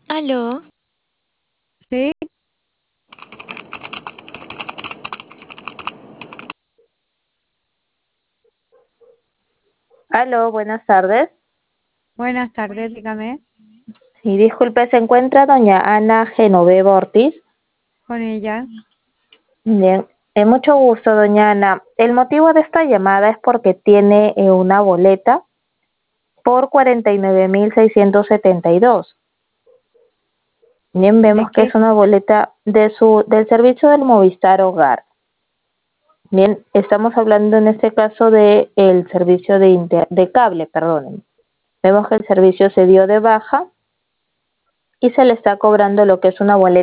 Aló, Sí, Aló, buenas tardes. buenas tardes, dígame, Y disculpe, ¿se encuentra doña Ana Genoveva Ortiz? con ella. Bien, mucho gusto, doña Ana. El motivo de esta llamada es porque tiene una boleta por 49.672. Bien, ¿De vemos que qué? es una boleta del servicio del Movistar Hogar. Bien, estamos hablando en este caso de el servicio de cable, perdón. Vemos que el servicio se dio de baja y se le está cobrando lo que es una boleta